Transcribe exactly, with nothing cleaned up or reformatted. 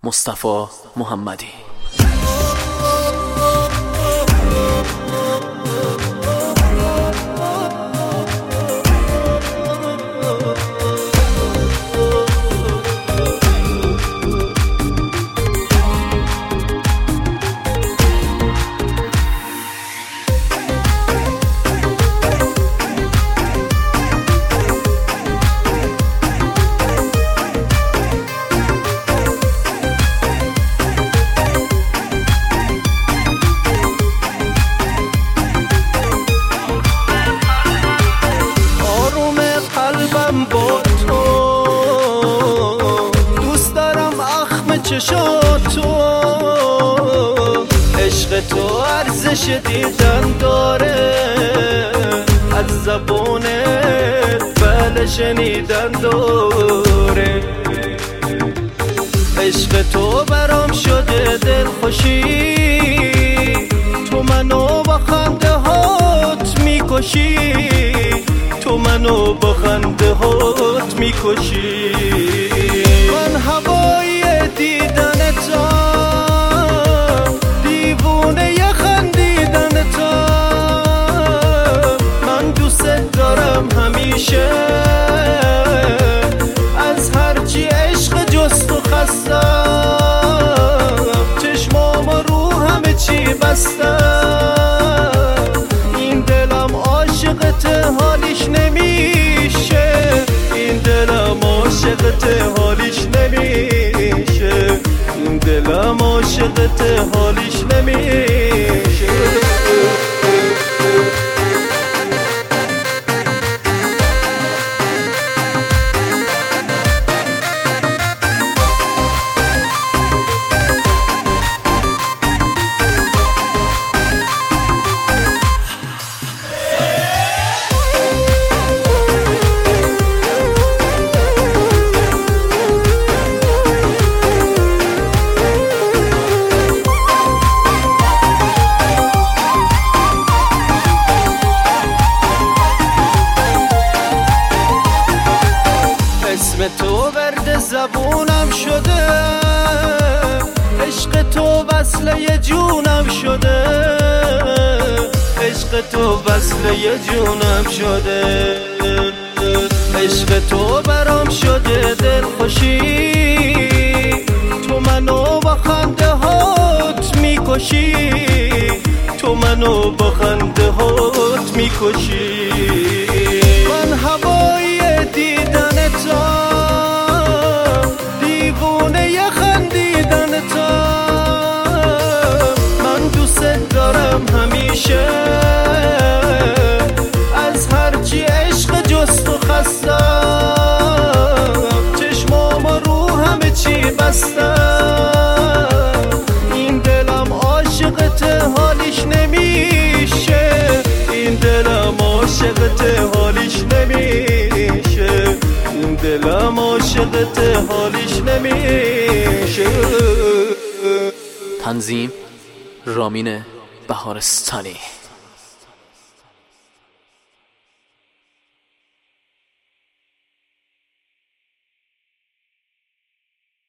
مصطفی محمدی. با تو دوست دارم اخم چشاتو، عشق تو ارزش دیدن داره، از زبونت بله شنیدن داره. عشق تو برام شده دلخوشی، تو منو با خنده هات میکشی، تو منو با خنده هات میکشی. من هوای دیدنتم، دیوونه ی خندیدنتم، من دوست دارم همیشه، از هرچی عشق جست و خستم، چشمام رو همه چی بستم، این دلم عاشقت حالیش نمیشه، این دلم عاشقت حالیش نمیشه، این دلم عاشقت حالیش نمیشه. اسم تو ورد زبونم شده، عشق تو وصله جونم شده، عشق تو وصله جونم شده. عشق تو برام شده دلخوشی، تو منو با خنده هات میکشی، تو منو با خنده هات میکشی. من هوای دیدنتم، دیوونه ی خندیدنتم، من دوست دارم همیشه، از هرچی عشق جست و خستم، چشمام رو همه چی بستم، این دلم عاشقت حالیش نمیشه، این دلم عاشقت حالیش نمیشه، این دلم عاشقت حالیش نمیشه. تنظیم رامین بهارستانی.